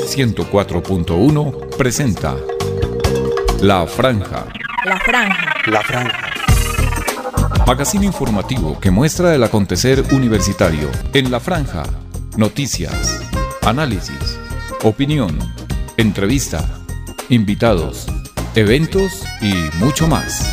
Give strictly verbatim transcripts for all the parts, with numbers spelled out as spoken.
ciento cuatro punto uno presenta La Franja. La Franja. La Franja. Magazine informativo que muestra el acontecer universitario en La Franja. Noticias, análisis, opinión, entrevista, invitados, eventos y mucho más.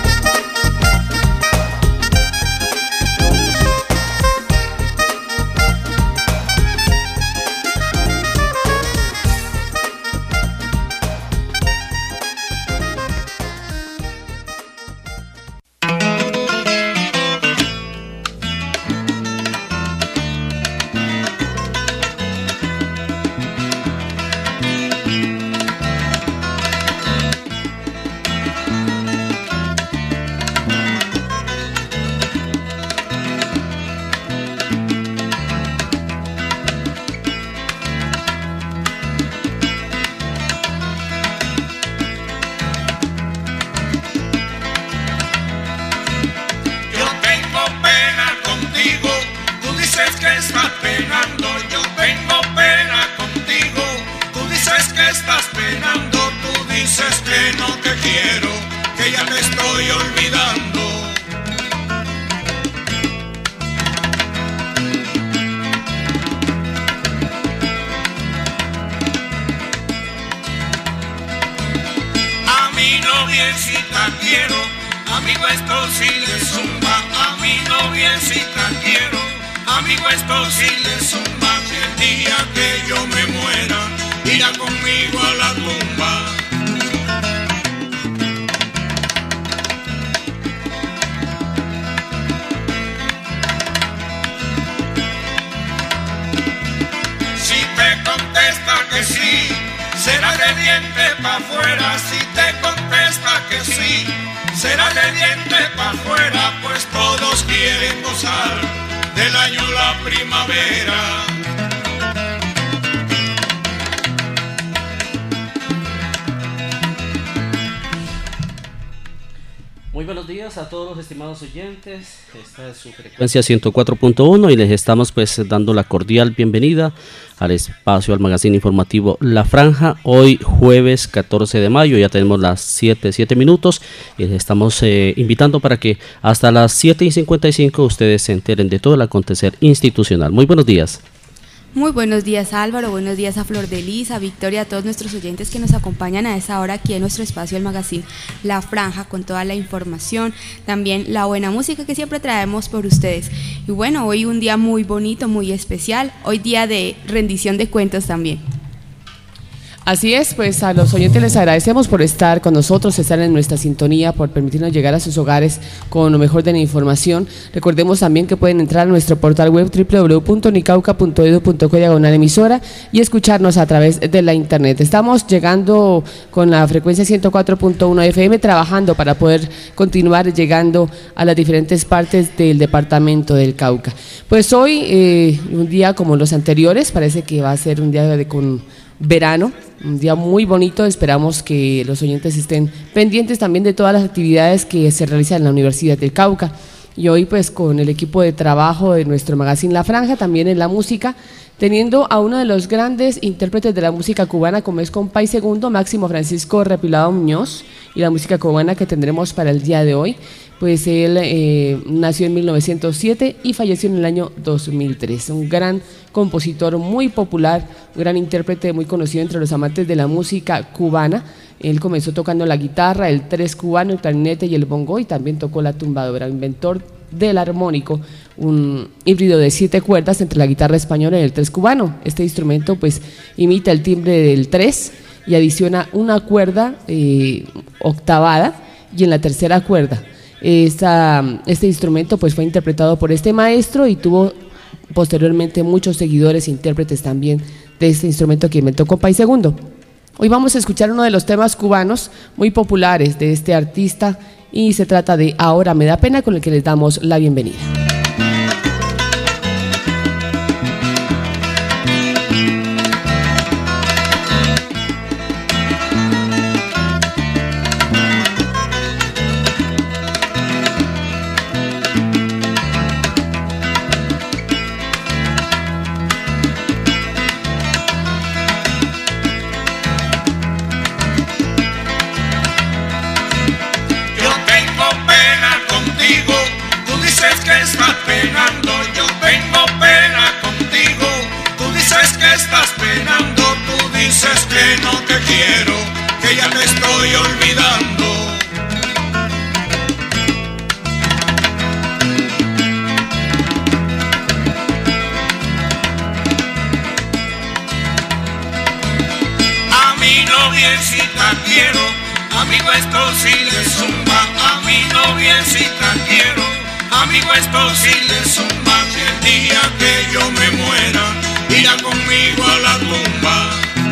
Muy buenos días a todos los estimados oyentes. Esta es su frecuencia ciento cuatro punto uno y les estamos pues dando la cordial bienvenida al espacio, al magazine informativo La Franja. Hoy jueves catorce de mayo, ya tenemos las siete, siete minutos y les estamos eh, invitando para que hasta las siete y cincuenta y cinco ustedes se enteren de todo el acontecer institucional. Muy buenos días. Muy buenos días, Álvaro, buenos días a Flor de Lis, a Victoria, a todos nuestros oyentes que nos acompañan a esa hora aquí en nuestro espacio, el magazine La Franja, con toda la información, también la buena música que siempre traemos por ustedes. Y bueno, hoy un día muy bonito, muy especial, hoy día de rendición de cuentos también. Así es, pues a los oyentes les agradecemos por estar con nosotros, estar en nuestra sintonía, por permitirnos llegar a sus hogares con lo mejor de la información. Recordemos también que pueden entrar a nuestro portal web doble u doble u doble u punto nicauca punto edu punto co diagonal emisora y escucharnos a través de la internet. Estamos llegando con la frecuencia ciento cuatro punto uno F M, trabajando para poder continuar llegando a las diferentes partes del departamento del Cauca. Pues hoy, eh, un día como los anteriores, parece que va a ser un día de con verano, un día muy bonito. Esperamos que los oyentes estén pendientes también de todas las actividades que se realizan en la Universidad del Cauca. Y hoy pues con el equipo de trabajo de nuestro magazine La Franja, también en la música, teniendo a uno de los grandes intérpretes de la música cubana, como es Compay Segundo, Máximo Francisco Repilado Muñoz, y la música cubana que tendremos para el día de hoy. Pues él eh, nació en mil novecientos siete y falleció en el año dos mil tres. Un gran compositor muy popular, un gran intérprete muy conocido entre los amantes de la música cubana. Él comenzó tocando la guitarra, el tres cubano, el clarinete y el bongo, y también tocó la tumbadora, inventor del armónico, un híbrido de siete cuerdas entre la guitarra española y el tres cubano. Este instrumento pues imita el timbre del tres y adiciona una cuerda eh, octavada, y en la tercera cuerda Esta, este instrumento pues fue interpretado por este maestro y tuvo posteriormente muchos seguidores e intérpretes también de este instrumento que inventó Compay Segundo. Hoy vamos a escuchar uno de los temas cubanos muy populares de este artista y se trata de Ahora me da pena, con el que les damos la bienvenida. penando, yo tengo pena contigo. Tú dices que estás penando, tú dices que no te quiero, que ya te estoy olvidando. A mi noviecita quiero, amigo, esto sí le zumba. A mi noviecita quiero, amigo, esto sí le zumba. Si el día que yo me muera, irá conmigo a la tumba.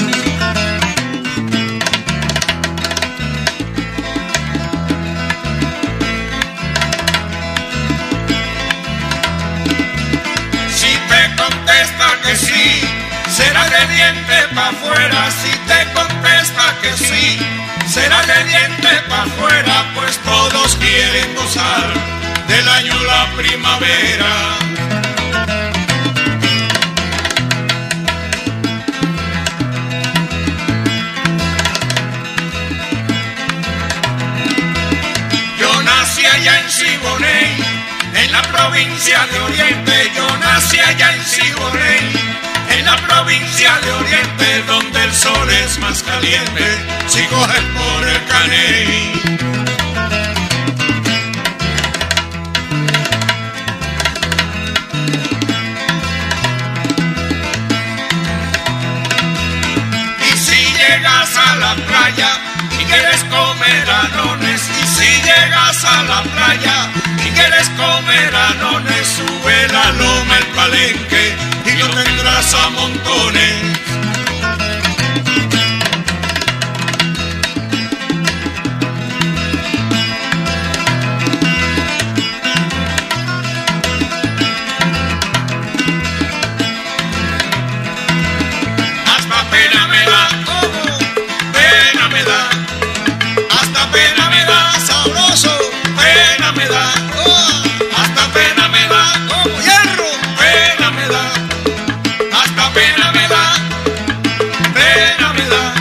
Si te contesta que sí, será de diente pa' afuera. Si te contesta que sí, será de diente pa' afuera. Pues todos quieren gozar del año la primavera. Yo nací allá en Siboney, en la provincia de Oriente. Yo nací allá en Siboney, en la provincia de Oriente, donde el sol es más caliente si coges por el Caney. Y si llegas a la playa y quieres comer anones, y si llegas a la playa y quieres comer anones, sube la loma el Palenque y lo tendrás a montones. Hasta pena me da, oh, pena me da, hasta pena me da, sabroso, pena me da, oh, hasta pena me da, como hierro, pena me da. Hasta pena me da, pena me da.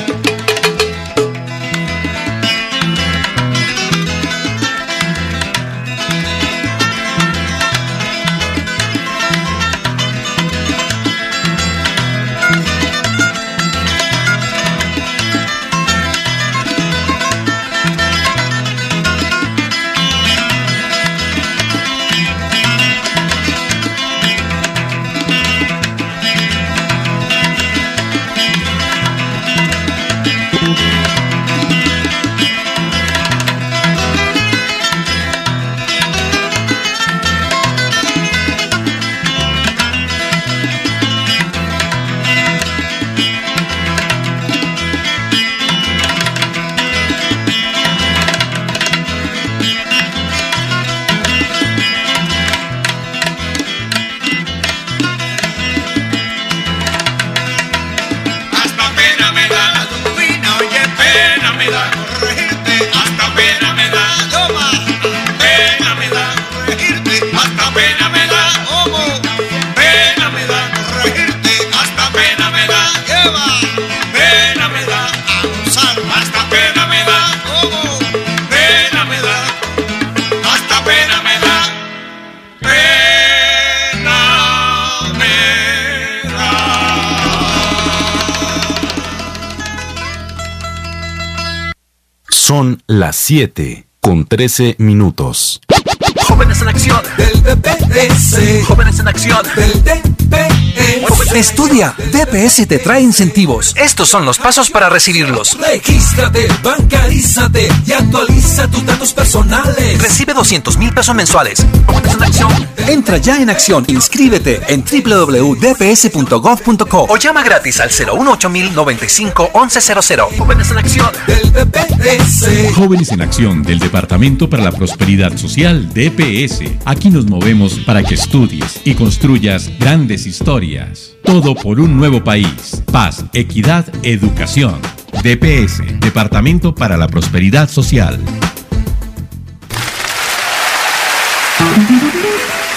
Son las siete con trece minutos. Jóvenes en acción del D P S. Jóvenes en acción del D P S. Estudia, D P S te trae incentivos. Estos son los pasos para recibirlos. Regístrate, bancarízate y actualiza tus datos personales. Recibe doscientos mil pesos mensuales. Jóvenes en acción. Entra ya en acción, inscríbete en doble u doble u doble u punto d p s punto gov punto co o llama gratis al cero uno ocho mil noventa y cinco once cero cero. Jóvenes en acción del D P S. Jóvenes en acción del Departamento para la Prosperidad Social D P S. Aquí nos movemos para que estudies y construyas grandes historias. Todo por un nuevo país. Paz, equidad, educación. D P S, Departamento para la Prosperidad Social.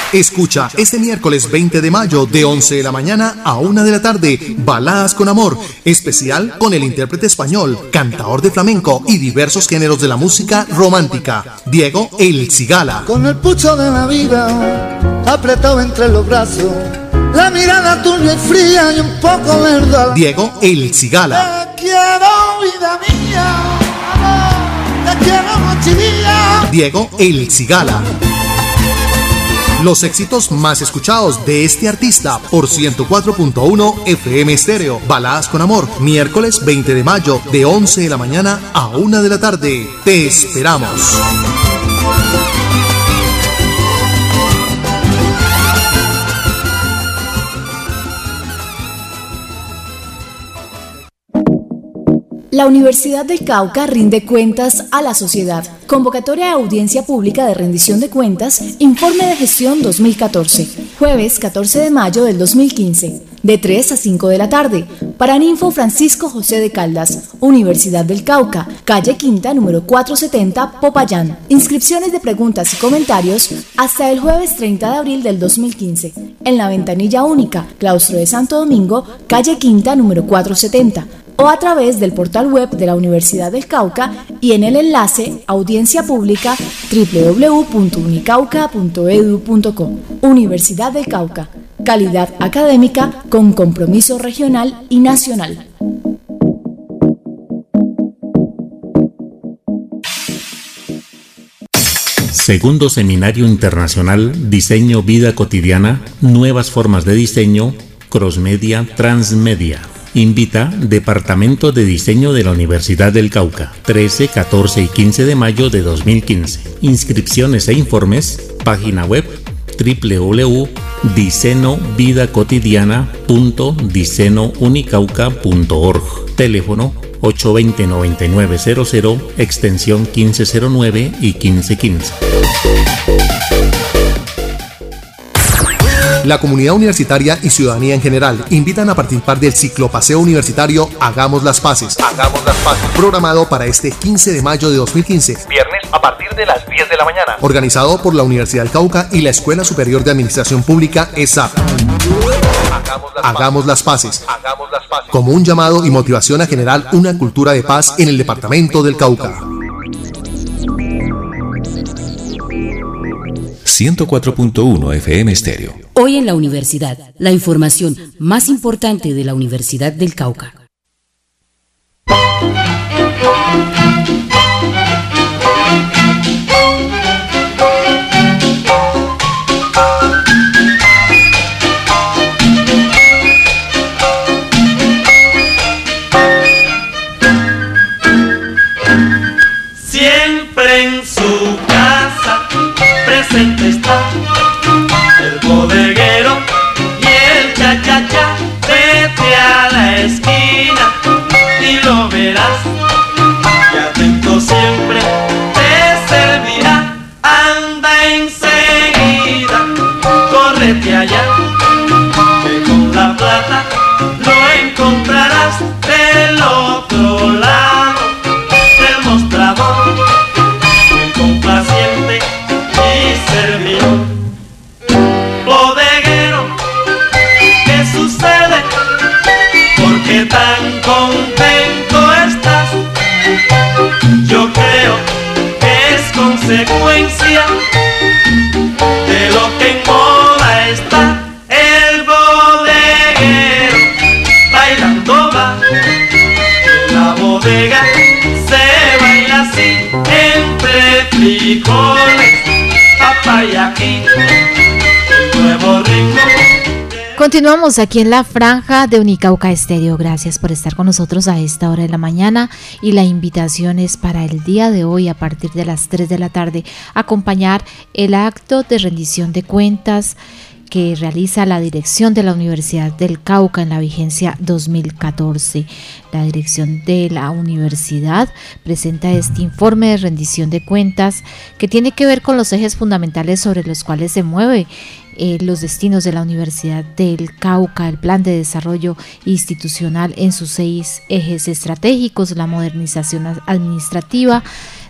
Escucha este miércoles veinte de mayo de once de la mañana a una de la tarde, Baladas con Amor, especial con el intérprete español, cantador de flamenco y diversos géneros de la música romántica, Diego El Cigala. Con el pucho de la vida apretado entre los brazos, la mirada tuya es fría y un poco verdad. Diego El Cigala. Te quiero, vida mía, amor, te quiero noche y día. Diego El Cigala. Los éxitos más escuchados de este artista por ciento cuatro punto uno F M Estéreo. Baladas con Amor, miércoles veinte de mayo de once de la mañana a una de la tarde. Te esperamos. La Universidad del Cauca rinde cuentas a la sociedad. Convocatoria de audiencia pública de rendición de cuentas, informe de gestión dos mil catorce. Jueves catorce de mayo del dos mil quince, de tres a cinco de la tarde. Paraninfo Francisco José de Caldas, Universidad del Cauca, calle Quinta, número cuatrocientos setenta, Popayán. Inscripciones de preguntas y comentarios hasta el jueves treinta de abril del dos mil quince. En la ventanilla única, claustro de Santo Domingo, calle Quinta, número cuatrocientos setenta. O a través del portal web de la Universidad del Cauca y en el enlace Audiencia Pública doble u doble u doble u punto unicauca punto e d u punto co. Universidad del Cauca, calidad académica con compromiso regional y nacional. Segundo Seminario Internacional Diseño Vida Cotidiana, Nuevas Formas de Diseño, Crossmedia, Transmedia. Invita Departamento de Diseño de la Universidad del Cauca, trece, catorce y quince de mayo de dos mil quince. Inscripciones e informes, página web doble u doble u doble u punto diceno vida cotidiana punto diceno unicauca punto org. Teléfono ocho dos cero, nueve nueve cero cero, extensión quince cero nueve y quince quince. La comunidad universitaria y ciudadanía en general invitan a participar del ciclopaseo universitario Hagamos las Paces. Hagamos las Paces. Programado para este quince de mayo de dos mil quince. Viernes a partir de las diez de la mañana. Organizado por la Universidad del Cauca y la Escuela Superior de Administración Pública, E S A P. Hagamos las, Hagamos las Paces. Hagamos las Paces. Como un llamado y motivación a generar una cultura de paz en el departamento del Cauca. ciento cuatro punto uno F M Estéreo. Hoy en la universidad, la información más importante de la Universidad del Cauca. Siempre en su casa presente está el bodeguero y el cha-cha-cha. Vete a la esquina y lo verás, y atento siempre te servirá. Anda enseguida, córrete allá, que con la plata lo encontrarás del otro lado del mostrador, muy complaciente y servidor. Bodeguero, ¿qué sucede? ¿Por qué tan contento estás? Yo creo que es consecuencia de lo que en moda está. El bodeguero bailando va, en la bodega se baila así, entre frijoles, papaya y el nuevo ritmo. Continuamos aquí en la franja de Unicauca Estéreo. Gracias por estar con nosotros a esta hora de la mañana, y la invitación es para el día de hoy a partir de las tres de la tarde acompañar el acto de rendición de cuentas que realiza la dirección de la Universidad del Cauca en la vigencia dos mil catorce. La dirección de la universidad presenta este informe de rendición de cuentas que tiene que ver con los ejes fundamentales sobre los cuales se mueve eh, los destinos de la Universidad del Cauca, el plan de desarrollo institucional en sus seis ejes estratégicos, la modernización administrativa,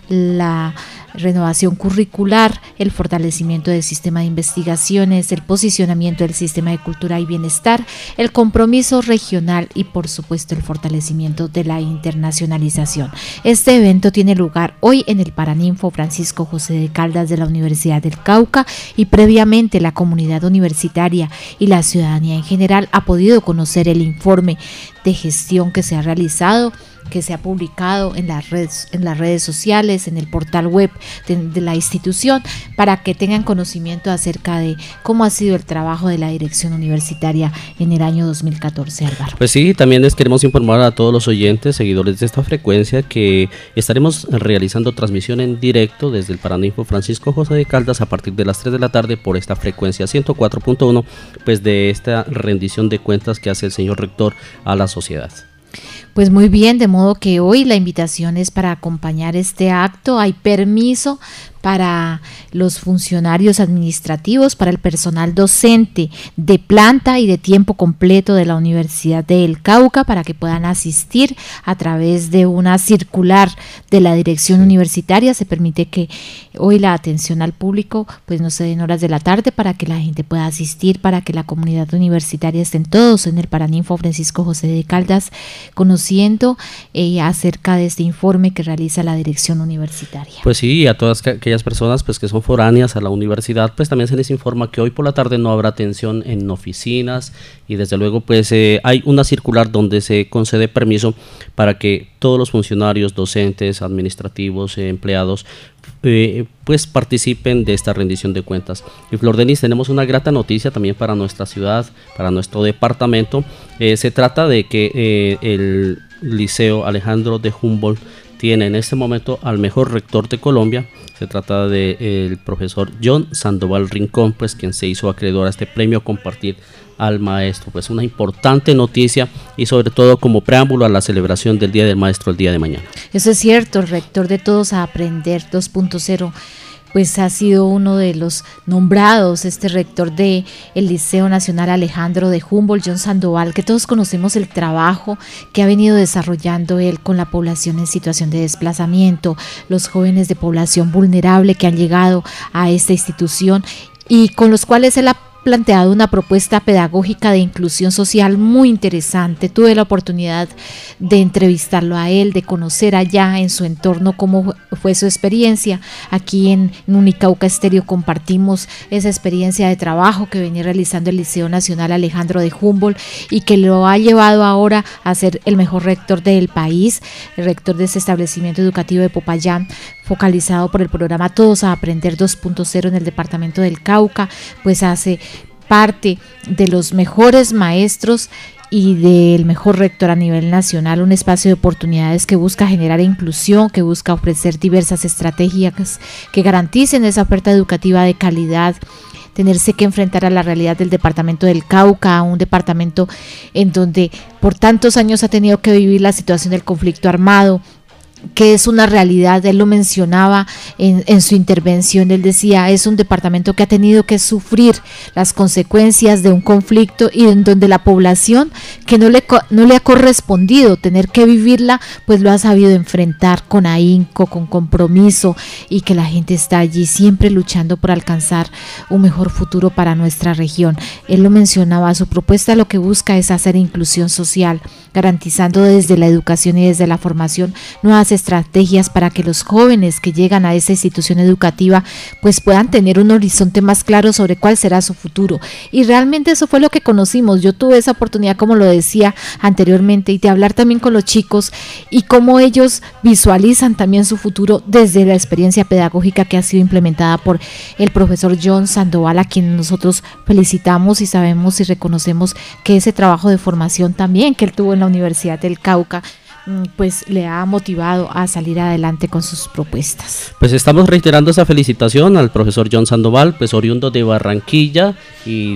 la renovación curricular, el fortalecimiento del sistema de investigaciones, el posicionamiento del sistema de cultura y bienestar, el compromiso regional y por supuesto el fortalecimiento de la internacionalización. Este evento tiene lugar hoy en el Paraninfo Francisco José de Caldas de la Universidad del Cauca y previamente la comunidad universitaria y la ciudadanía en general ha podido conocer el informe de gestión que se ha realizado, que se ha publicado en las redes, en las redes sociales, en el portal web de, de la institución, para que tengan conocimiento acerca de cómo ha sido el trabajo de la dirección universitaria en el año dos mil catorce, Álvaro. Pues sí, también les queremos informar a todos los oyentes, seguidores de esta frecuencia, que estaremos realizando transmisión en directo desde el Paraninfo Francisco José de Caldas a partir de las tres de la tarde por esta frecuencia ciento cuatro punto uno, pues de esta rendición de cuentas que hace el señor rector a la sociedad. Pues muy bien, de modo que hoy la invitación es para acompañar este acto. Hay permiso para los funcionarios administrativos, para el personal docente de planta y de tiempo completo de la Universidad del Cauca, para que puedan asistir a través de una circular de la dirección universitaria. Se permite que hoy la atención al público pues no se dé en horas de la tarde, para que la gente pueda asistir, para que la comunidad universitaria estén todos en el Paraninfo Francisco José de Caldas conociendo eh, acerca de este informe que realiza la dirección universitaria. Pues sí, a todas aquellas personas pues que son foráneas a la universidad, pues también se les informa que hoy por la tarde no habrá atención en oficinas, y desde luego pues eh, hay una circular donde se concede permiso para que todos los funcionarios, docentes, administrativos, eh, empleados eh, pues participen de esta rendición de cuentas. Y Flor Denis, tenemos una grata noticia también para nuestra ciudad, para nuestro departamento. Eh, se trata de que eh, el Liceo Alejandro de Humboldt tiene en este momento al mejor rector de Colombia. Se trata del de profesor John Sandoval Rincón, pues quien se hizo acreedor a este premio Compartir al Maestro. Pues una importante noticia, y sobre todo como preámbulo a la celebración del Día del Maestro el día de mañana. Eso es cierto, el rector de Todos a Aprender dos punto cero pues ha sido uno de los nombrados, este rector de el Liceo Nacional Alejandro de Humboldt, John Sandoval, que todos conocemos el trabajo que ha venido desarrollando él con la población en situación de desplazamiento, los jóvenes de población vulnerable que han llegado a esta institución y con los cuales él ha planteado una propuesta pedagógica de inclusión social muy interesante. Tuve la oportunidad de entrevistarlo a él, de conocer allá en su entorno cómo fue su experiencia. Aquí en, en Unicauca Estéreo compartimos esa experiencia de trabajo que venía realizando el Liceo Nacional Alejandro de Humboldt y que lo ha llevado ahora a ser el mejor rector del país, el rector de ese establecimiento educativo de Popayán, focalizado por el programa Todos a Aprender dos punto cero en el departamento del Cauca, pues hace parte de los mejores maestros y del mejor rector a nivel nacional, un espacio de oportunidades que busca generar inclusión, que busca ofrecer diversas estrategias que garanticen esa oferta educativa de calidad, tenerse que enfrentar a la realidad del departamento del Cauca, un departamento en donde por tantos años ha tenido que vivir la situación del conflicto armado, que es una realidad. Él lo mencionaba en, en su intervención. Él decía, es un departamento que ha tenido que sufrir las consecuencias de un conflicto y en donde la población que no le, no le ha correspondido tener que vivirla, pues lo ha sabido enfrentar con ahínco, con compromiso, y que la gente está allí siempre luchando por alcanzar un mejor futuro para nuestra región. Él lo mencionaba, su propuesta lo que busca es hacer inclusión social, garantizando desde la educación y desde la formación nuevas estrategias para que los jóvenes que llegan a esta institución educativa pues puedan tener un horizonte más claro sobre cuál será su futuro. Y realmente eso fue lo que conocimos. Yo tuve esa oportunidad, como lo decía anteriormente, y de hablar también con los chicos y cómo ellos visualizan también su futuro desde la experiencia pedagógica que ha sido implementada por el profesor John Sandoval, a quien nosotros felicitamos y sabemos y reconocemos que ese trabajo de formación también que él tuvo en la Universidad del Cauca pues le ha motivado a salir adelante con sus propuestas. Pues estamos reiterando esa felicitación al profesor John Sandoval, pues oriundo de Barranquilla y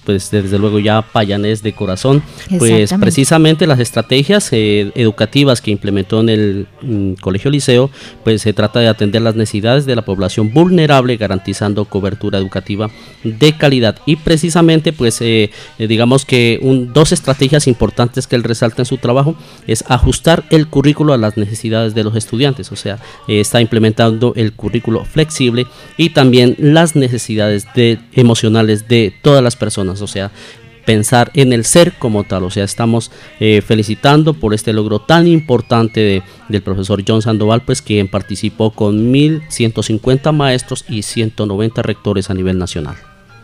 pues desde luego ya payanés de corazón, pues precisamente las estrategias eh, educativas que implementó en el mm, Colegio Liceo, pues se trata de atender las necesidades de la población vulnerable, garantizando cobertura educativa de calidad. Y precisamente pues eh, eh, digamos que un, dos estrategias importantes que él resalta en su trabajo es ajustar el currículo a las necesidades de los estudiantes, o sea, eh, está implementando el currículo flexible y también las necesidades de, emocionales de todas las personas, o sea, pensar en el ser como tal. O sea, estamos eh, felicitando por este logro tan importante de, del profesor John Sandoval, pues quien participó con mil ciento cincuenta maestros y ciento noventa rectores a nivel nacional.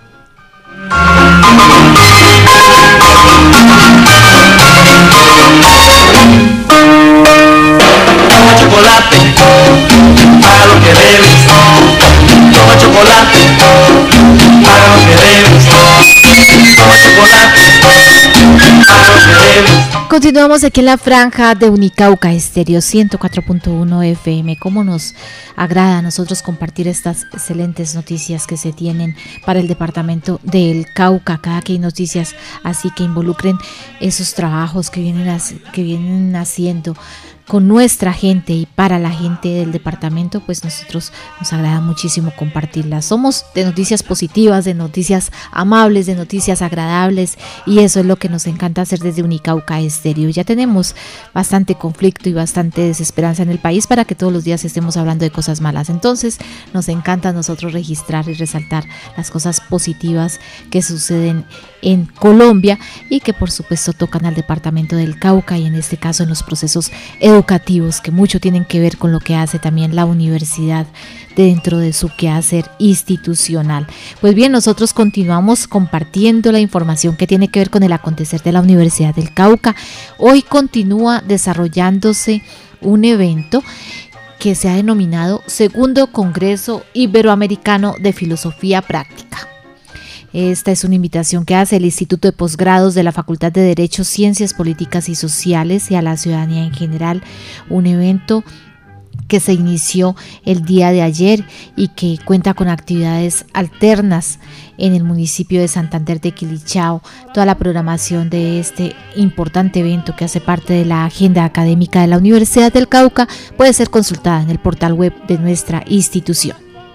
Toma chocolate, paga lo que debes. Toma chocolate, paga lo que debes. Toma chocolate, paga lo que debes. Continuamos aquí en la franja de Unicauca Estéreo ciento cuatro punto uno F M. Cómo nos agrada a nosotros compartir estas excelentes noticias que se tienen para el departamento del Cauca. Cada que hay noticias así que involucren esos trabajos que vienen, que vienen haciendo con nuestra gente y para la gente del departamento, pues nosotros nos agrada muchísimo compartirlas. Somos de noticias positivas, de noticias amables, de noticias agradables, y eso es lo que nos encanta hacer desde Unicauca Estéreo. Ya tenemos bastante conflicto y bastante desesperanza en el país para que todos los días estemos hablando de cosas malas. Entonces nos encanta a nosotros registrar y resaltar las cosas positivas que suceden en Colombia y que por supuesto tocan al departamento del Cauca, y en este caso en los procesos educativos que mucho tienen que ver con lo que hace también la universidad dentro de su quehacer institucional. Pues bien, nosotros continuamos compartiendo la información que tiene que ver con el acontecer de la Universidad del Cauca. Hoy continúa desarrollándose un evento que se ha denominado Segundo Congreso Iberoamericano de Filosofía Práctica. Esta es una invitación que hace el Instituto de Posgrados de la Facultad de Derecho, Ciencias Políticas y Sociales y a la ciudadanía en general, un evento que se inició el día de ayer y que cuenta con actividades alternas en el municipio de Santander de Quilichao. Toda la programación de este importante evento, que hace parte de la agenda académica de la Universidad del Cauca, puede ser consultada en el portal web de nuestra institución.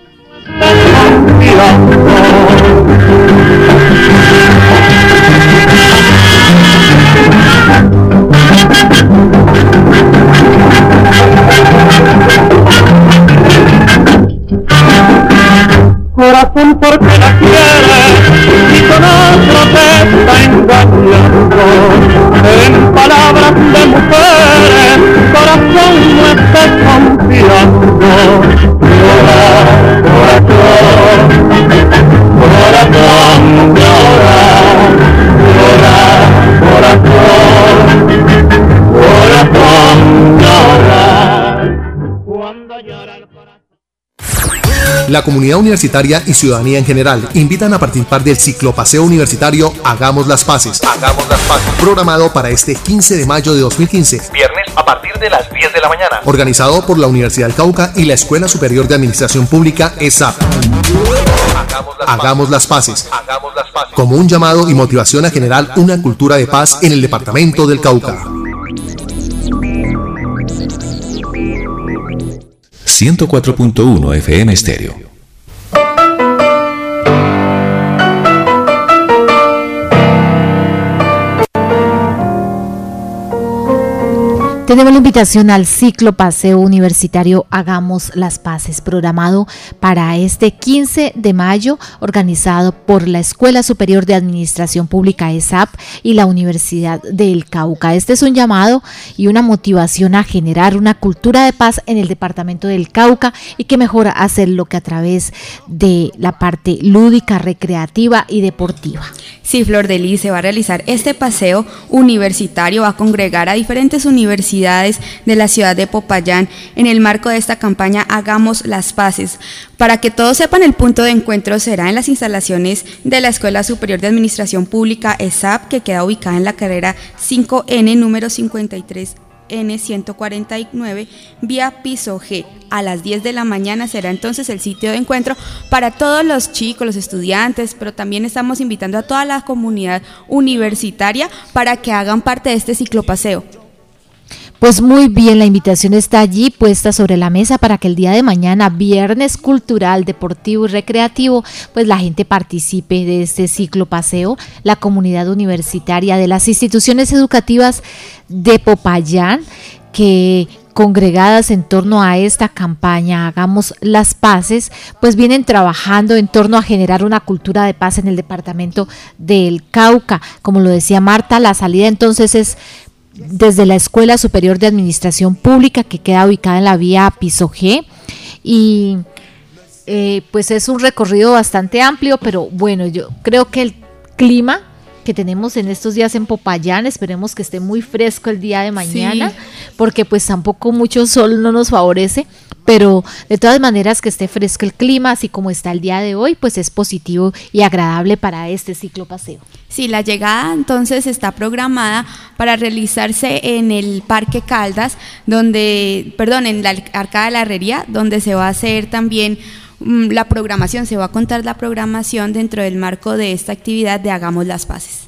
Corazón, porque la quieres y con otro te está engañando. En palabras de mujeres, corazón, no estés confiando. Llora, corazón, corazón, llora, llora, corazón, corazón, llora. Cuando llora el corazón. La comunidad universitaria y ciudadanía en general invitan a participar del ciclopaseo universitario Hagamos las Paces. Hagamos las Paces. Programado para este quince de mayo de dos mil quince. Viernes a partir de las diez de la mañana. Organizado por la Universidad del Cauca y la Escuela Superior de Administración Pública E S A P. Hagamos las Paces. Hagamos las Paces. Como un llamado y motivación a generar una cultura de paz en el departamento del Cauca. ciento cuatro punto uno F M Estéreo. Tenemos la invitación al ciclo paseo universitario Hagamos las Paces, programado para este quince de mayo, organizado por la Escuela Superior de Administración Pública E S A P y la Universidad del Cauca. Este es un llamado y una motivación a generar una cultura de paz en el departamento del Cauca, y que mejor hacerlo que a través de la parte lúdica, recreativa y deportiva. Sí, Flor de Lis, se va a realizar este paseo universitario, va a congregar a diferentes universidades de la ciudad de Popayán en el marco de esta campaña Hagamos las Paces. Para que todos sepan, el punto de encuentro será en las instalaciones de la Escuela Superior de Administración Pública E S A P, que queda ubicada en la carrera cinco N número cincuenta y tres N ciento cuarenta y nueve, vía piso G. A las diez de la mañana será entonces el sitio de encuentro para todos los chicos, los estudiantes, pero también estamos invitando a toda la comunidad universitaria para que hagan parte de este ciclopaseo. Pues muy bien, la invitación está allí puesta sobre la mesa para que el día de mañana, viernes cultural, deportivo y recreativo, pues la gente participe de este ciclopaseo, la comunidad universitaria de las instituciones educativas de Popayán, que congregadas en torno a esta campaña Hagamos las Paces, pues vienen trabajando en torno a generar una cultura de paz en el departamento del Cauca. Como lo decía Marta, la salida entonces es desde la Escuela Superior de Administración Pública, que queda ubicada en la vía Piso G, y eh, pues es un recorrido bastante amplio, pero bueno, yo creo que el clima que tenemos en estos días en Popayán, esperemos que esté muy fresco el día de mañana, sí, porque pues tampoco mucho sol no nos favorece, pero de todas maneras que esté fresco el clima, así como está el día de hoy, pues es positivo y agradable para este ciclopaseo. Sí, la llegada entonces está programada para realizarse en el Parque Caldas, donde, perdón, en la Arcada de la Herrería, donde se va a hacer también la programación, se va a contar la programación dentro del marco de esta actividad de Hagamos las Paces.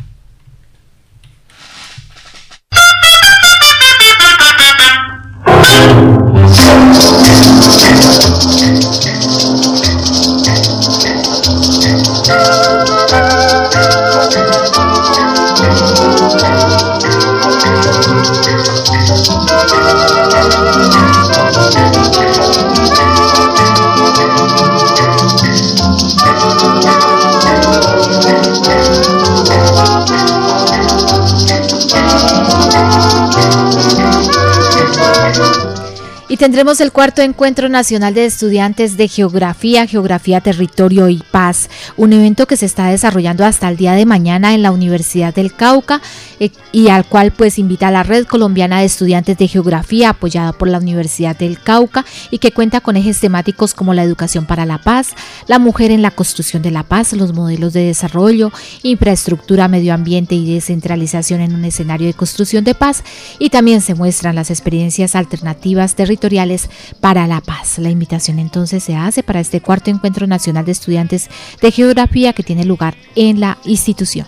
Y tendremos el cuarto encuentro nacional de estudiantes de Geografía, Geografía, Territorio y Paz, un evento que se está desarrollando hasta el día de mañana en la Universidad del Cauca eh, y al cual pues invita a la Red Colombiana de Estudiantes de Geografía, apoyada por la Universidad del Cauca, y que cuenta con ejes temáticos como la educación para la paz, la mujer en la construcción de la paz, los modelos de desarrollo, infraestructura, medio ambiente y descentralización en un escenario de construcción de paz, y también se muestran las experiencias alternativas territoriales para la paz. La invitación entonces se hace para este cuarto encuentro nacional de estudiantes de Geografía que tiene lugar en la institución.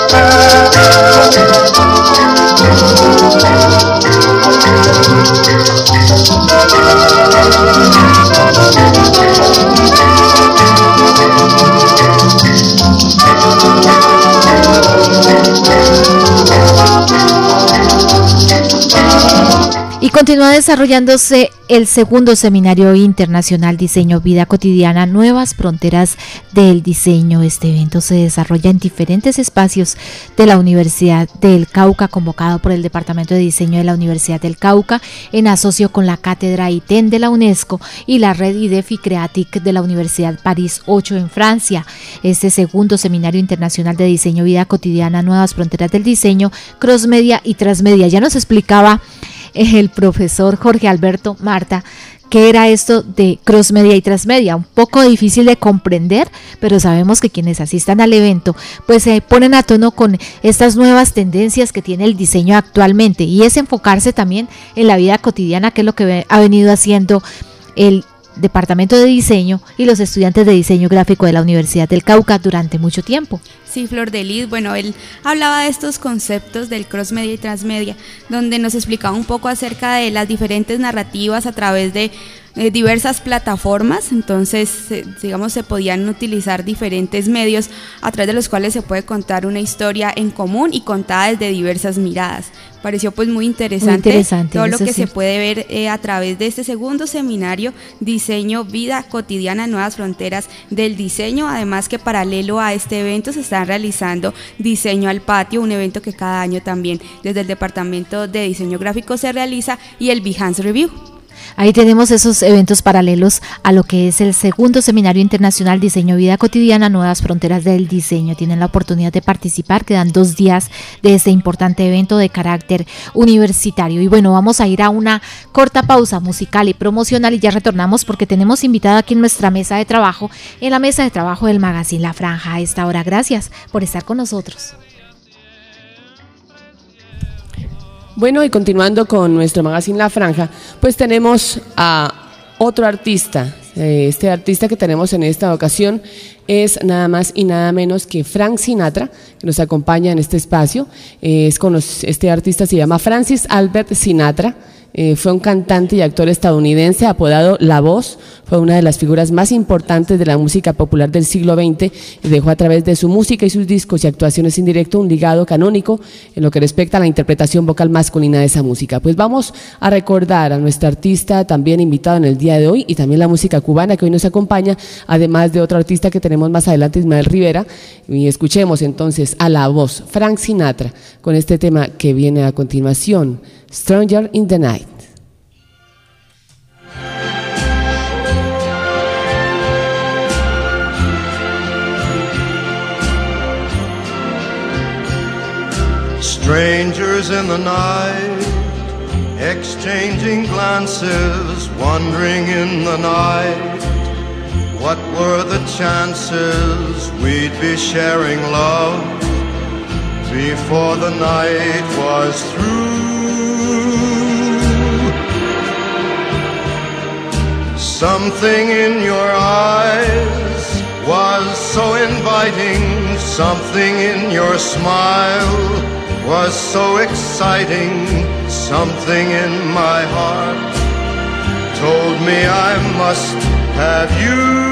Y continúa desarrollándose el segundo seminario internacional Diseño Vida Cotidiana, Nuevas Fronteras del Diseño. Este evento se desarrolla en diferentes espacios de la Universidad del Cauca, convocado por el Departamento de Diseño de la Universidad del Cauca, en asocio con la Cátedra I T E N de la UNESCO y la Red IDEFI Creatic de la Universidad París ocho en Francia. Este segundo seminario internacional de Diseño Vida Cotidiana, Nuevas Fronteras del Diseño, Crossmedia y Transmedia. Ya nos explicaba el profesor Jorge Alberto, Marta, ¿qué era esto de crossmedia y transmedia? Un poco difícil de comprender, pero sabemos que quienes asistan al evento pues se ponen a tono con estas nuevas tendencias que tiene el diseño actualmente, y es enfocarse también en la vida cotidiana, que es lo que ha venido haciendo el Departamento de Diseño y los estudiantes de Diseño Gráfico de la Universidad del Cauca durante mucho tiempo. Sí, Flor de Lis, bueno, él hablaba de estos conceptos del crossmedia y transmedia, donde nos explicaba un poco acerca de las diferentes narrativas a través de eh, diversas plataformas. Entonces, eh, digamos, se podían utilizar diferentes medios a través de los cuales se puede contar una historia en común y contada desde diversas miradas. Pareció pues muy interesante, muy interesante todo lo que se puede ver eh, a través de este segundo seminario Diseño Vida Cotidiana, Nuevas Fronteras del Diseño. Además que paralelo a este evento se están realizando Diseño al Patio, un evento que cada año también desde el Departamento de Diseño Gráfico se realiza, y el Behance Review. Ahí tenemos esos eventos paralelos a lo que es el segundo seminario internacional Diseño Vida Cotidiana, Nuevas Fronteras del Diseño. Tienen la oportunidad de participar, quedan dos días de este importante evento de carácter universitario. Y bueno, vamos a ir a una corta pausa musical y promocional y ya retornamos porque tenemos invitado aquí en nuestra mesa de trabajo, en la mesa de trabajo del Magazine La Franja a esta hora. Gracias por estar con nosotros. Bueno, y continuando con nuestro magazine La Franja, pues tenemos a otro artista. Este artista que tenemos en esta ocasión es nada más y nada menos que Frank Sinatra, que nos acompaña en este espacio. Es con los, este artista se llama Francis Albert Sinatra. Eh, fue un cantante y actor estadounidense apodado La Voz. Fue una de las figuras más importantes de la música popular del siglo veinte y dejó a través de su música y sus discos y actuaciones en directo un legado canónico en lo que respecta a la interpretación vocal masculina de esa música. Pues vamos a recordar a nuestro artista también invitado en el día de hoy y también la música cubana que hoy nos acompaña, además de otro artista que tenemos más adelante, Ismael Rivera. Y escuchemos entonces a La Voz, Frank Sinatra, con este tema que viene a continuación, Stranger in the Night. Strangers in the night, exchanging glances, wandering in the night. What were the chances we'd be sharing love before the night was through? Something in your eyes was so inviting, something in your smile was so exciting, something in my heart told me I must have you.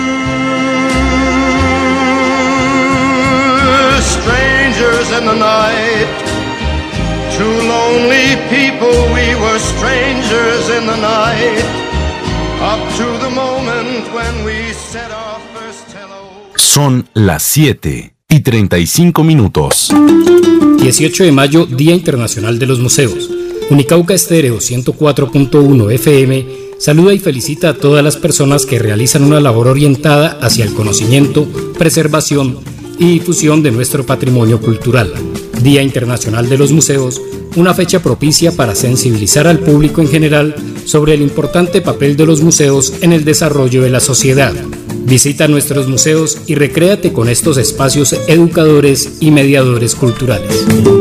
Strangers in the night, two lonely people, we were strangers in the night, up to the moment when we said our first hello. Son las siete y treinta y cinco minutos. dieciocho de mayo, Día Internacional de los Museos. Unicauca Estéreo ciento cuatro punto uno F M saluda y felicita a todas las personas que realizan una labor orientada hacia el conocimiento, preservación y difusión de nuestro patrimonio cultural. Día Internacional de los Museos, una fecha propicia para sensibilizar al público en general sobre el importante papel de los museos en el desarrollo de la sociedad. Visita nuestros museos y recréate con estos espacios educadores y mediadores culturales.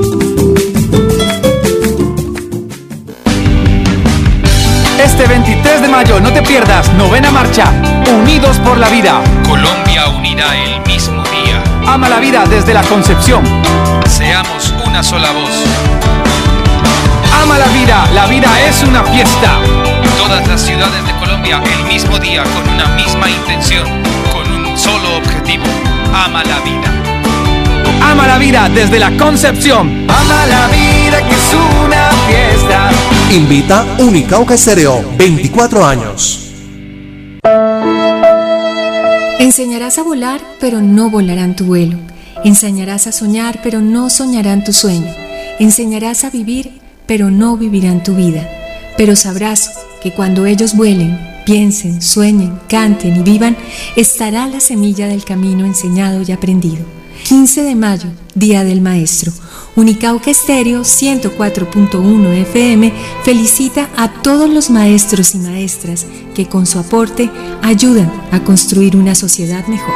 Este veintitrés de mayo no te pierdas novena marcha Unidos por la Vida. Colombia unirá el mismo día. Ama la vida desde la concepción. Seamos una sola voz. Ama la vida, la vida es una fiesta. Todas las ciudades de Colombia el mismo día con una misma intención, con un solo objetivo. Ama la vida. Ama la vida desde la concepción. Ama la vida que es una fiesta. Invita Unicauca Estéreo, veinticuatro años. Enseñarás a volar, pero no volarán tu vuelo. Enseñarás a soñar, pero no soñarán tu sueño. Enseñarás a vivir, pero no vivirán tu vida. Pero sabrás que cuando ellos vuelen, piensen, sueñen, canten y vivan, estará la semilla del camino enseñado y aprendido. quince de mayo, Día del Maestro. Unicauca Estéreo ciento cuatro punto uno F M felicita a todos los maestros y maestras que con su aporte ayudan a construir una sociedad mejor.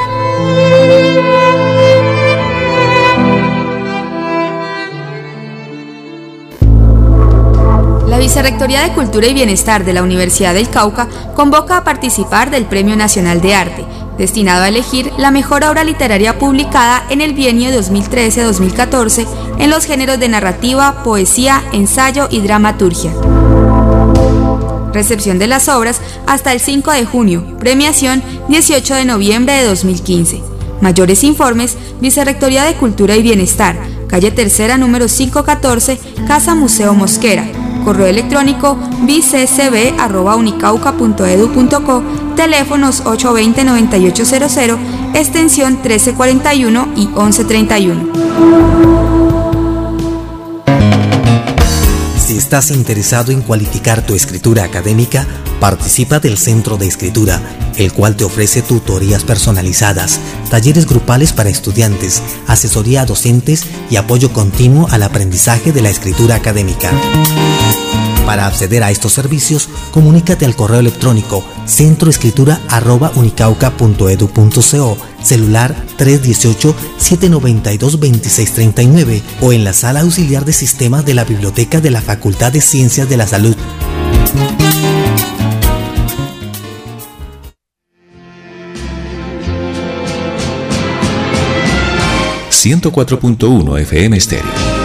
La Vicerrectoría de Cultura y Bienestar de la Universidad del Cauca convoca a participar del Premio Nacional de Arte, destinado a elegir la mejor obra literaria publicada en el bienio dos mil trece a dos mil catorce en los géneros de narrativa, poesía, ensayo y dramaturgia. Recepción de las obras hasta el cinco de junio, premiación dieciocho de noviembre de dos mil quince. Mayores informes, Vicerrectoría de Cultura y Bienestar, calle Tercera número quinientos catorce, Casa Museo Mosquera. Correo electrónico bccb arroba unicauca punto edu punto co, teléfonos ocho dos cero, nueve ocho cero cero, extensión trece cuarenta y uno y once treinta y uno. Si estás interesado en cualificar tu escritura académica, participa del Centro de Escritura, el cual te ofrece tutorías personalizadas, talleres grupales para estudiantes, asesoría a docentes y apoyo continuo al aprendizaje de la escritura académica. Para acceder a estos servicios, comunícate al correo electrónico centroescritura arroba unicauca punto edu punto co, celular tres uno ocho, siete nueve dos, dos seis tres nueve o en la sala auxiliar de sistemas de la Biblioteca de la Facultad de Ciencias de la Salud. ciento cuatro punto uno F M Estéreo.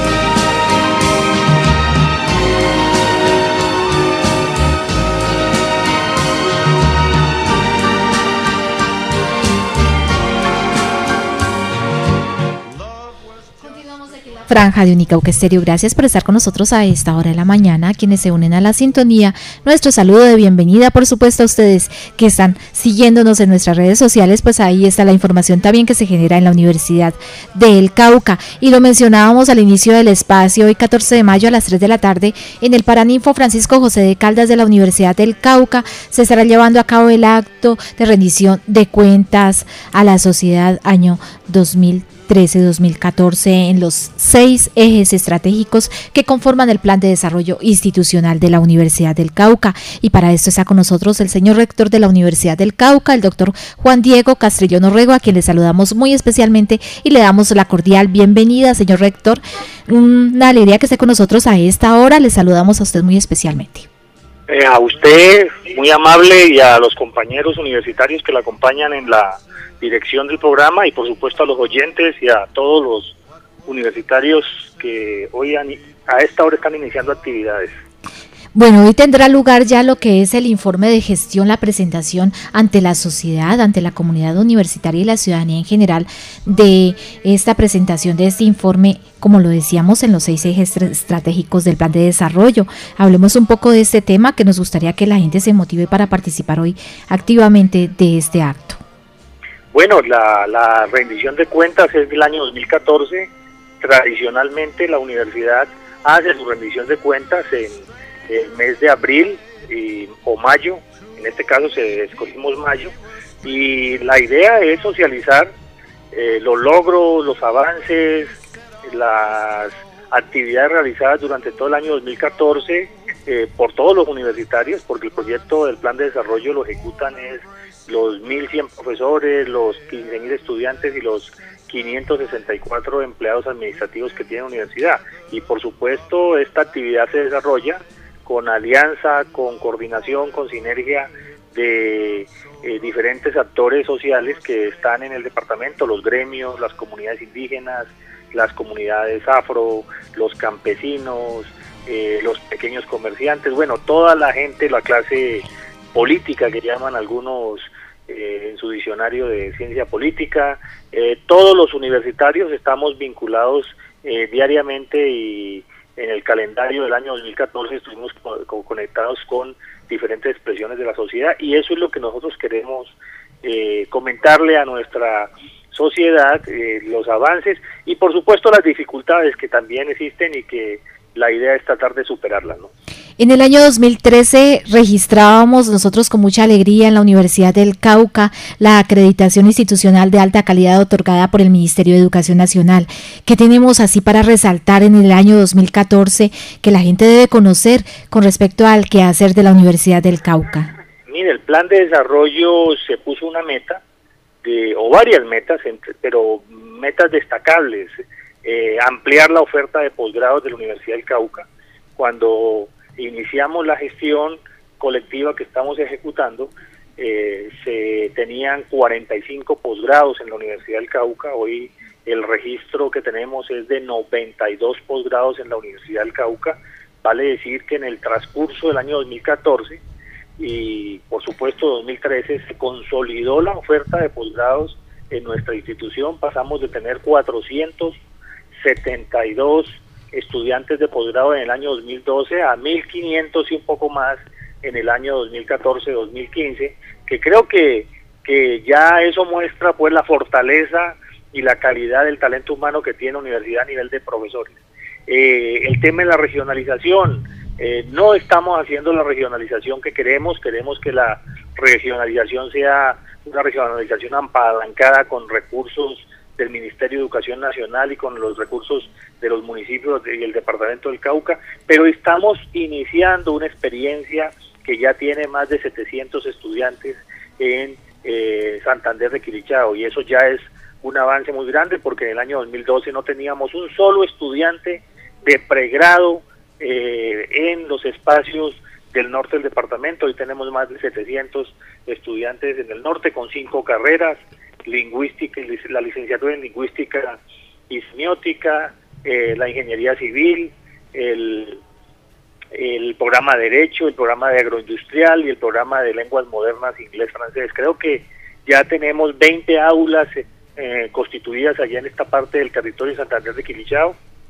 Franja de Unicauca Estéreo, gracias por estar con nosotros a esta hora de la mañana. Quienes se unen a la sintonía, nuestro saludo de bienvenida, por supuesto a ustedes que están siguiéndonos en nuestras redes sociales, pues ahí está la información también que se genera en la Universidad del Cauca. Y lo mencionábamos al inicio del espacio, hoy catorce de mayo a las tres de la tarde, en el Paraninfo Francisco José de Caldas de la Universidad del Cauca, se estará llevando a cabo el acto de rendición de cuentas a la sociedad año dos mil trece dos mil catorce en los seis ejes estratégicos que conforman el Plan de Desarrollo Institucional de la Universidad del Cauca. Y para esto está con nosotros el señor rector de la Universidad del Cauca, el doctor Juan Diego Castrillón Orrego, a quien le saludamos muy especialmente y le damos la cordial bienvenida, señor rector. Una alegría que esté con nosotros a esta hora, le saludamos a usted muy especialmente. Eh, a usted, muy amable, y a los compañeros universitarios que la acompañan en la dirección del programa, y por supuesto a los oyentes y a todos los universitarios que hoy han, a esta hora están iniciando actividades. Bueno, hoy tendrá lugar ya lo que es el informe de gestión, la presentación ante la sociedad, ante la comunidad universitaria y la ciudadanía en general de esta presentación de este informe, como lo decíamos, en los seis ejes estratégicos del Plan de Desarrollo. Hablemos un poco de este tema, que nos gustaría que la gente se motive para participar hoy activamente de este acto. Bueno, la, la rendición de cuentas es del año dos mil catorce. Tradicionalmente la universidad hace su rendición de cuentas en el mes de abril y, o mayo. En este caso se escogimos mayo, y la idea es socializar eh, los logros, los avances, las actividades realizadas durante todo el año dos mil catorce eh, por todos los universitarios, porque el proyecto del Plan de Desarrollo lo ejecutan es los mil cien profesores, los quince mil estudiantes y los quinientos sesenta y cuatro empleados administrativos que tiene la universidad. Y por supuesto esta actividad se desarrolla con alianza, con coordinación, con sinergia de eh, diferentes actores sociales que están en el departamento, los gremios, las comunidades indígenas, las comunidades afro, los campesinos, eh, los pequeños comerciantes, bueno, toda la gente, la clase política que llaman algunos eh, en su diccionario de ciencia política, eh, todos los universitarios estamos vinculados eh, diariamente, y en el calendario del año dos mil catorce estuvimos co co conectados con diferentes expresiones de la sociedad, y eso es lo que nosotros queremos eh, comentarle a nuestra sociedad, eh, los avances y por supuesto las dificultades que también existen y que la idea es tratar de superarlas, ¿no? En el año dos mil trece registrábamos nosotros con mucha alegría en la Universidad del Cauca la acreditación institucional de alta calidad otorgada por el Ministerio de Educación Nacional. ¿Qué tenemos así para resaltar en el año dos mil catorce que la gente debe conocer con respecto al quehacer de la Universidad del Cauca? Mire, el plan de desarrollo se puso una meta, de, o varias metas, pero metas destacables, eh, ampliar la oferta de posgrados de la Universidad del Cauca. Cuando iniciamos la gestión colectiva que estamos ejecutando, eh, se tenían cuarenta y cinco posgrados en la Universidad del Cauca. Hoy el registro que tenemos es de noventa y dos posgrados en la Universidad del Cauca. Vale decir que en el transcurso del año dos mil catorce y por supuesto dos mil trece se consolidó la oferta de posgrados en nuestra institución. Pasamos de tener cuatrocientos setenta y dos estudiantes de posgrado en el año dos mil doce a mil quinientos y un poco más en el año dos mil catorce dos mil quince, que creo que, que ya eso muestra pues la fortaleza y la calidad del talento humano que tiene la universidad a nivel de profesores. Eh, el tema de la regionalización, eh, no estamos haciendo la regionalización que queremos, queremos que la regionalización sea una regionalización apalancada con recursos del Ministerio de Educación Nacional y con los recursos de los municipios y el departamento del Cauca, pero estamos iniciando una experiencia que ya tiene más de setecientos estudiantes en eh, Santander de Quilichao, y eso ya es un avance muy grande porque en el año dos mil doce no teníamos un solo estudiante de pregrado eh, en los espacios del norte del departamento. Hoy tenemos más de setecientos estudiantes en el norte con cinco carreras, lingüística, la licenciatura en lingüística y semiótica, eh, la ingeniería civil, el, el programa de Derecho, el programa de Agroindustrial y el programa de Lenguas Modernas, Inglés, Francés. Creo que ya tenemos veinte aulas eh, constituidas allá en esta parte del territorio de Santander de Quilichao,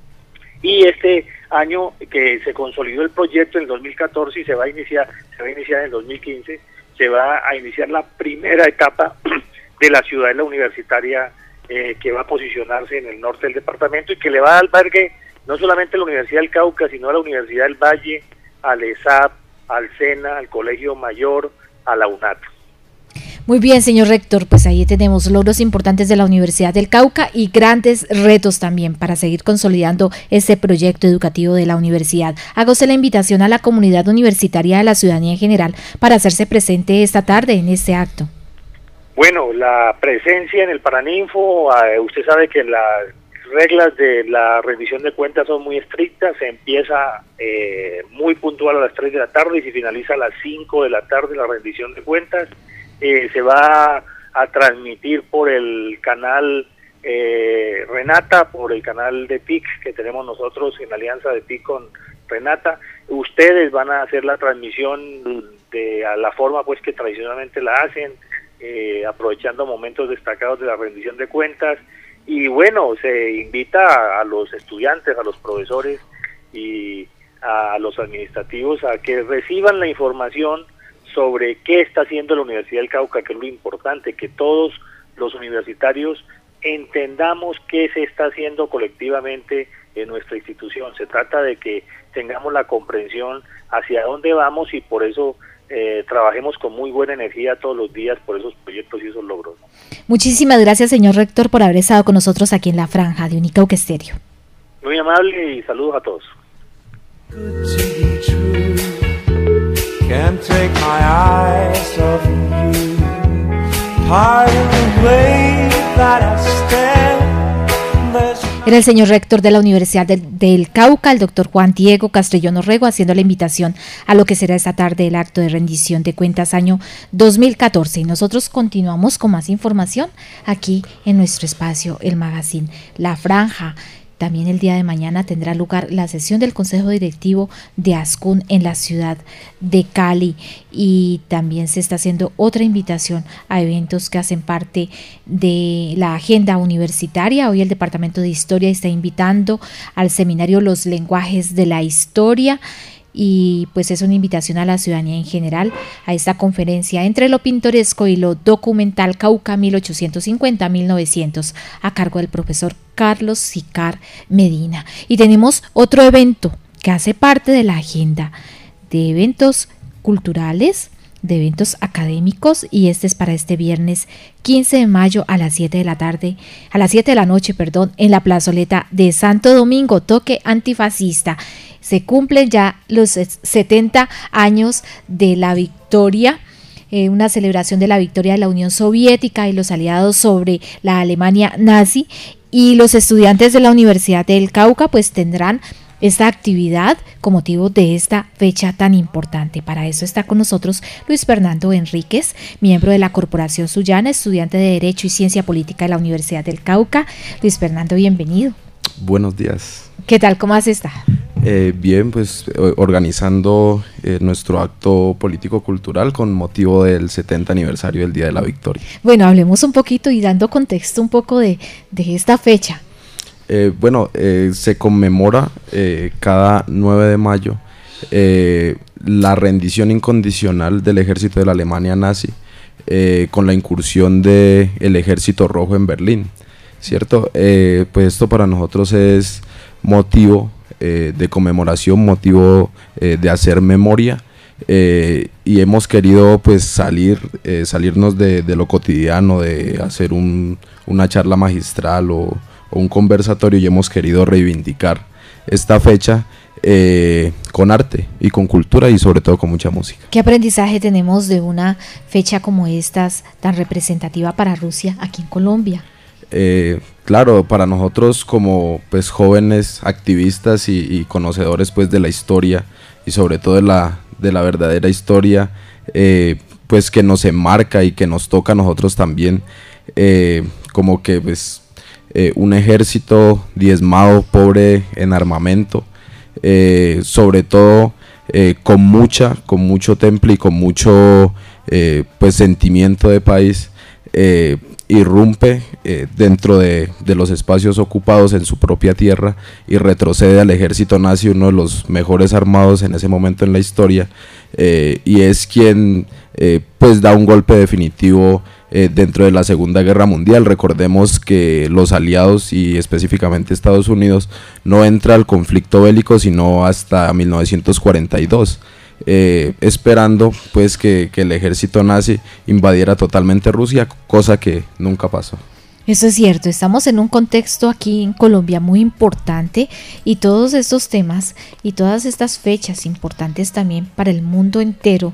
y este año que se consolidó el proyecto en el dos mil catorce y se va a iniciar, se va a iniciar en el dos mil quince, se va a iniciar la primera etapa de la ciudadela universitaria eh, que va a posicionarse en el norte del departamento y que le va a dar albergue no solamente a la Universidad del Cauca, sino a la Universidad del Valle, al ESAP, al SENA, al Colegio Mayor, a la UNAT. Muy bien, señor rector, pues ahí tenemos logros importantes de la Universidad del Cauca y grandes retos también para seguir consolidando este proyecto educativo de la universidad. Hágase la invitación a la comunidad universitaria, a la ciudadanía en general, para hacerse presente esta tarde en este acto. Bueno, la presencia en el Paraninfo, uh, usted sabe que las reglas de la rendición de cuentas son muy estrictas, se empieza eh, muy puntual a las tres de la tarde y se finaliza a las cinco de la tarde la rendición de cuentas. Eh, se va a transmitir por el canal eh, Renata, por el canal de T I C que tenemos nosotros en alianza de T I C con Renata. Ustedes van a hacer la transmisión de a la forma pues que tradicionalmente la hacen, eh, aprovechando momentos destacados de la rendición de cuentas, y bueno, se invita a, a los estudiantes, a los profesores y a los administrativos a que reciban la información sobre qué está haciendo la Universidad del Cauca, que es lo importante, que todos los universitarios entendamos qué se está haciendo colectivamente en nuestra institución. Se trata de que tengamos la comprensión hacia dónde vamos y por eso eh, trabajemos con muy buena energía todos los días por esos proyectos y esos logros. Muchísimas gracias, señor rector, por haber estado con nosotros aquí en la franja de Unicauca Estéreo. Muy amable y saludos a todos. Can't take my eyes off you. Part of the way that I stand. Era el señor rector de la Universidad del, del Cauca, el doctor Juan Diego Castrellón Orrego, haciendo la invitación a lo que será esta tarde el acto de rendición de cuentas año dos mil catorce. Y nosotros continuamos con más información aquí en nuestro espacio, el magazine La Franja. También el día de mañana tendrá lugar la sesión del Consejo Directivo de ASCUN en la ciudad de Cali, y también se está haciendo otra invitación a eventos que hacen parte de la agenda universitaria. Hoy el Departamento de Historia está invitando al seminario Los Lenguajes de la Historia, y pues es una invitación a la ciudadanía en general a esta conferencia entre lo pintoresco y lo documental Cauca mil ochocientos cincuenta a mil novecientos, a cargo del profesor Carlos Sicar Medina. Y tenemos otro evento que hace parte de la agenda de eventos culturales, de eventos académicos, y este es para este viernes quince de mayo a las siete de la tarde, a las siete de la noche, perdón, en la plazoleta de Santo Domingo, toque antifascista. Se cumplen ya los setenta años de la victoria, eh, una celebración de la victoria de la Unión Soviética y los aliados sobre la Alemania nazi, y los estudiantes de la Universidad del Cauca pues tendrán esta actividad con motivo de esta fecha tan importante. Para eso está con nosotros Luis Fernando Enríquez, miembro de la Corporación Sullana, estudiante de Derecho y Ciencia Política de la Universidad del Cauca. Luis Fernando, bienvenido. Buenos días. ¿Qué tal? ¿Cómo has estado? Eh, bien, pues organizando eh, nuestro acto político-cultural con motivo del setenta aniversario del Día de la Victoria. Bueno, hablemos un poquito y dando contexto un poco de, de esta fecha. Eh, bueno, eh, se conmemora eh, cada nueve de mayo eh, la rendición incondicional del ejército de la Alemania nazi eh, con la incursión del Ejército Rojo en Berlín, ¿cierto? Eh, pues esto para nosotros es motivo eh, de conmemoración, motivo eh, de hacer memoria, eh, y hemos querido pues salir, eh, salirnos de, de lo cotidiano, de hacer un, una charla magistral o un conversatorio y hemos querido reivindicar esta fecha eh, con arte y con cultura y sobre todo con mucha música. ¿Qué aprendizaje tenemos de una fecha como estas tan representativa para Rusia aquí en Colombia? Eh, claro, para nosotros como pues jóvenes activistas y, y conocedores pues de la historia y sobre todo de la, de la verdadera historia, eh, pues que nos enmarca y que nos toca a nosotros también, eh, como que pues eh, un ejército diezmado, pobre en armamento, eh, sobre todo eh, con mucha, con mucho temple y con mucho eh, pues sentimiento de país, eh, irrumpe eh, dentro de, de los espacios ocupados en su propia tierra y retrocede al ejército nazi, uno de los mejores armados en ese momento en la historia, eh, y es quien eh, pues da un golpe definitivo eh, dentro de la Segunda Guerra Mundial. Recordemos que los aliados y específicamente Estados Unidos no entra al conflicto bélico sino hasta mil novecientos cuarenta y dos. Eh, esperando pues que, que el ejército nazi invadiera totalmente Rusia, cosa que nunca pasó. Eso es cierto, estamos en un contexto aquí en Colombia muy importante y todos estos temas y todas estas fechas importantes también para el mundo entero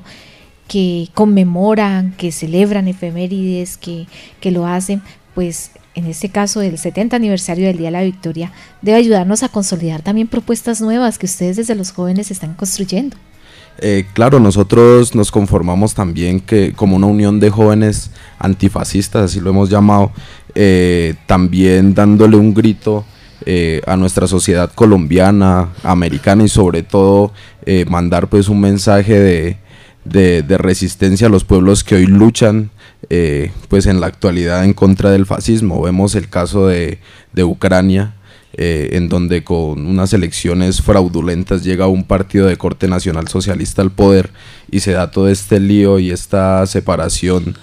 que conmemoran, que celebran efemérides, que, que lo hacen, pues en este caso el setenta aniversario del Día de la Victoria debe ayudarnos a consolidar también propuestas nuevas que ustedes desde los jóvenes están construyendo. Eh, claro, nosotros nos conformamos también que como una unión de jóvenes antifascistas, así lo hemos llamado, eh, también dándole un grito eh, a nuestra sociedad colombiana, americana y sobre todo eh, mandar pues un mensaje de, de, de resistencia a los pueblos que hoy luchan eh, pues en la actualidad en contra del fascismo. Vemos el caso de, de Ucrania, Eh, en donde con unas elecciones fraudulentas llega un partido de corte nacional socialista al poder y se da todo este lío y esta separación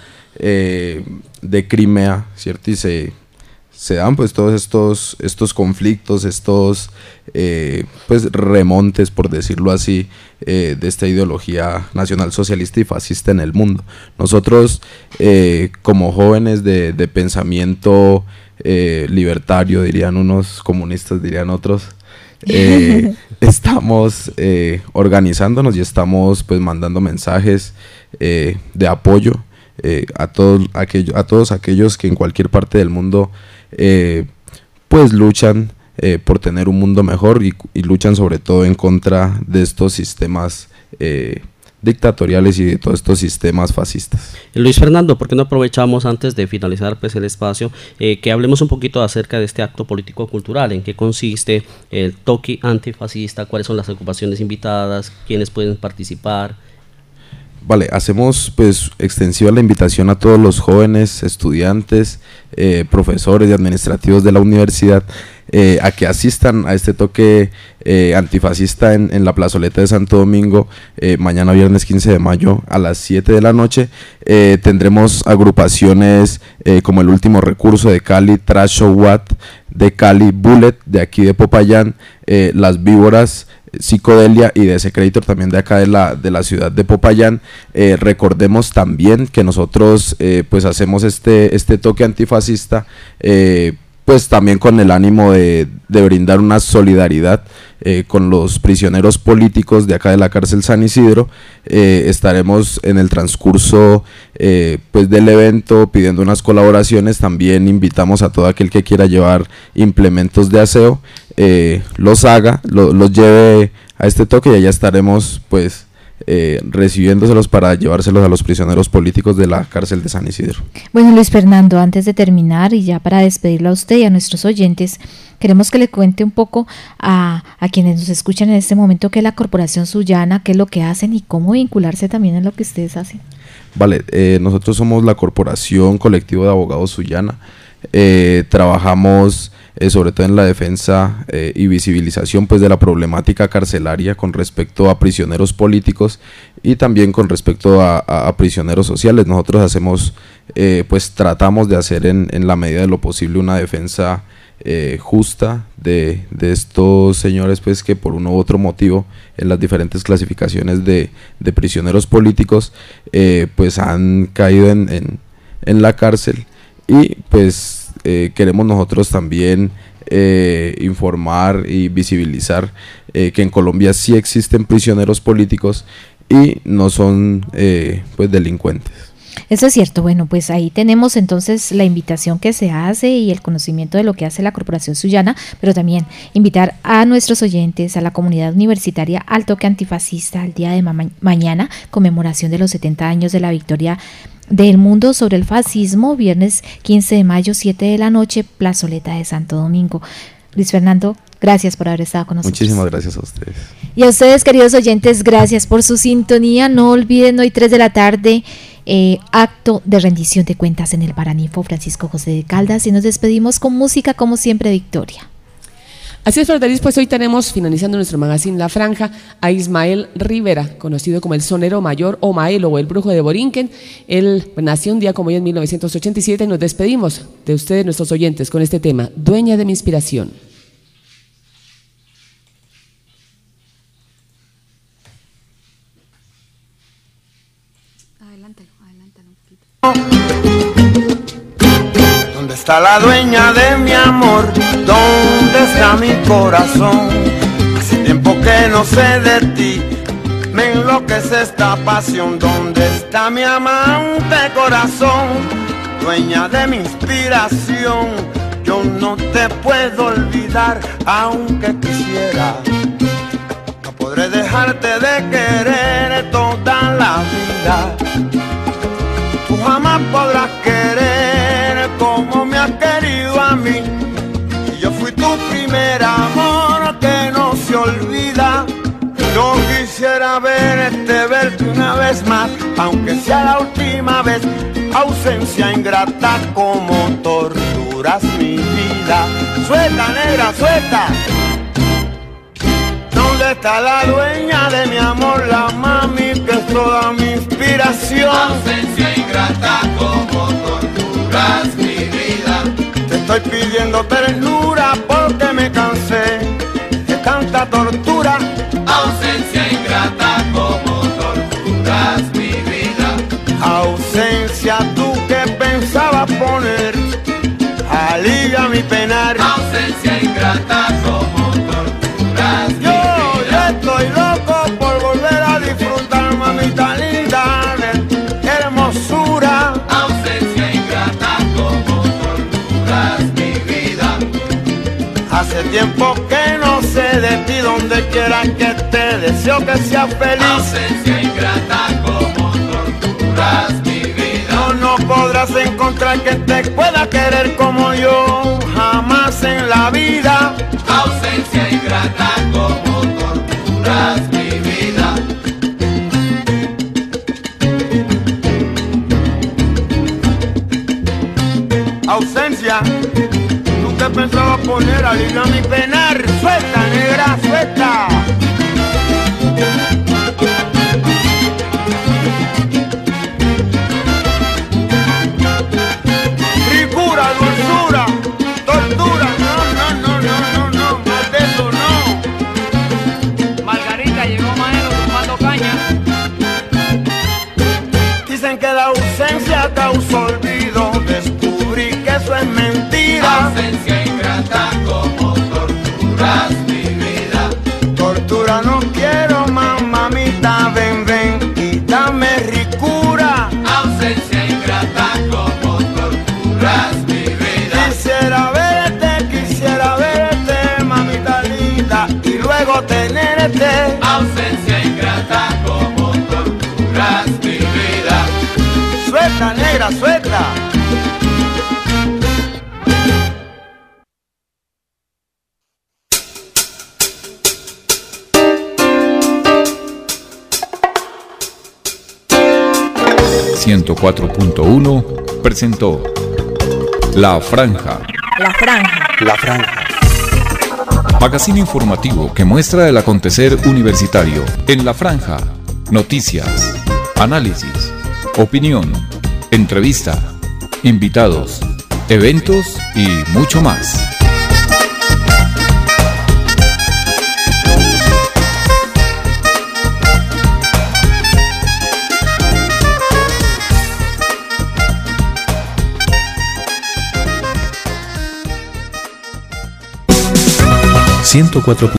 eh, de Crimea, ¿cierto? Y se, se dan pues todos estos, estos conflictos, estos eh, pues remontes, por decirlo así, eh, de esta ideología nacional socialista y fascista en el mundo. Nosotros eh, como jóvenes de, de pensamiento Eh, libertario, dirían unos, comunistas dirían otros, eh, estamos eh, organizándonos y estamos pues mandando mensajes eh, de apoyo eh, a, todos aquello, a todos aquellos que en cualquier parte del mundo eh, pues luchan eh, por tener un mundo mejor y, y luchan sobre todo en contra de estos sistemas eh, dictatoriales y de todos estos sistemas fascistas. Luis Fernando, ¿por qué no aprovechamos antes de finalizar pues el espacio eh, que hablemos un poquito acerca de este acto político-cultural? ¿En qué consiste el toque antifascista? ¿Cuáles son las ocupaciones invitadas? ¿Quiénes pueden participar? Vale, hacemos pues extensiva la invitación a todos los jóvenes, estudiantes, eh, profesores y administrativos de la universidad eh, a que asistan a este toque eh, antifascista en, en la plazoleta de Santo Domingo eh, mañana viernes quince de mayo a las siete de la noche. Eh, tendremos agrupaciones eh, como El Último Recurso de Cali, Trash Show What de Cali, Bullet de aquí de Popayán, eh, Las Víboras, Psicodelia y Desecrator también de acá de la, de la ciudad de Popayán. Eh, recordemos también que nosotros eh, pues hacemos este, este toque antifascista eh, pues también con el ánimo de, de brindar una solidaridad eh, con los prisioneros políticos de acá de la cárcel San Isidro. Eh, estaremos en el transcurso eh, pues del evento pidiendo unas colaboraciones. También invitamos a todo aquel que quiera llevar implementos de aseo, eh, los haga, lo, los lleve a este toque y allá estaremos pues Eh, recibiéndoselos para llevárselos a los prisioneros políticos de la cárcel de San Isidro. Bueno, Luis Fernando, antes de terminar y ya para despedirlo a usted y a nuestros oyentes, queremos que le cuente un poco a, a quienes nos escuchan en este momento qué es la Corporación Sullana, qué es lo que hacen y cómo vincularse también en lo que ustedes hacen. Vale, eh, nosotros somos la Corporación Colectivo de Abogados Sullana. Eh, trabajamos eh, sobre todo en la defensa eh, y visibilización pues de la problemática carcelaria con respecto a prisioneros políticos y también con respecto a, a, a prisioneros sociales. Nosotros hacemos eh, pues tratamos de hacer en, en la medida de lo posible una defensa eh, justa de, de estos señores pues que por uno u otro motivo en las diferentes clasificaciones de, de prisioneros políticos eh, pues han caído en, en, en la cárcel. Y pues eh, queremos nosotros también eh, informar y visibilizar eh, que en Colombia sí existen prisioneros políticos y no son eh, pues delincuentes. Eso es cierto. Bueno, pues ahí tenemos entonces la invitación que se hace y el conocimiento de lo que hace la Corporación Sullana, pero también invitar a nuestros oyentes, a la comunidad universitaria al toque antifascista el día de ma- mañana, conmemoración de los setenta años de la victoria del mundo sobre el fascismo, viernes quince de mayo, siete de la noche, Plazoleta de Santo Domingo. Luis Fernando, gracias por haber estado con nosotros. Muchísimas gracias a ustedes. Y a ustedes, queridos oyentes, gracias por su sintonía. No olviden hoy tres de la tarde, eh, acto de rendición de cuentas en el Paraninfo Francisco José de Caldas, y nos despedimos con música como siempre, Victoria. Así es, Flor de Lis, pues hoy tenemos, finalizando nuestro magazine La Franja, a Ismael Rivera, conocido como el sonero mayor o Maelo o el brujo de Borinquen. Él nació un día como hoy en mil novecientos ochenta y siete y nos despedimos de ustedes, nuestros oyentes, con este tema, Dueña de mi inspiración. Adelántalo, adelántalo un poquito. ¿Dónde está la dueña de mi amor? ¿Dónde está mi corazón? Hace tiempo que no sé de ti, me enloquece esta pasión. ¿Dónde está mi amante corazón? Dueña de mi inspiración, yo no te puedo olvidar, aunque quisiera. No podré dejarte de querer toda la vida. Tú jamás podrás querer como me has querido a mí. Y yo fui tu primer amor que no se olvida. Yo quisiera verte, verte una vez más, aunque sea la última vez. Ausencia ingrata, como torturas mi vida. Suelta, negra, suelta. ¿Dónde está la dueña de mi amor? La mami que es toda mi inspiración. Ausencia ingrata, como torturas mi vida. Te estoy pidiendo ternura porque me cansé de tanta tortura. Ausencia ingrata, como torturas mi vida. Ausencia, tú que pensabas poner alivia mi penar. Ausencia ingrata, como torturas mi yo, vida. Yo estoy loco por volver a disfrutar, mamita linda, de hermosura. Ausencia ingrata, como torturas mi vida. Hace tiempo que no sé de ti, donde quiera que te deseo que seas feliz. Ausencia ingrata, como torturas mi vida. No, no podrás encontrar que te pueda querer como yo, jamás en la vida. Ausencia ingrata, como torturas mi vida. Ausencia, tú que pensabas poner alivio a mi penar. Suelta, negra, suelta. Ricura, dulzura, tortura. No, no, no, no, no, no, más de eso no. Margarita, llegó Maelo tomando caña. Dicen que la ausencia causa olvido, descubrí que eso es mentira. Ausencia ingrata, como torturas mi vida. Tortura no quiero, mamita, ven, ven y dame ricura. Ausencia ingrata, como torturas mi vida. Quisiera verte, quisiera verte, mamita linda, y luego tenerte. Ausencia ingrata, como torturas mi vida. Suelta, negra, suelta. ciento cuatro punto uno presentó La Franja. La Franja. La Franja. Magazine informativo que muestra el acontecer universitario. En La Franja, noticias, análisis, opinión, entrevista, invitados, eventos y mucho más. ciento cuatro.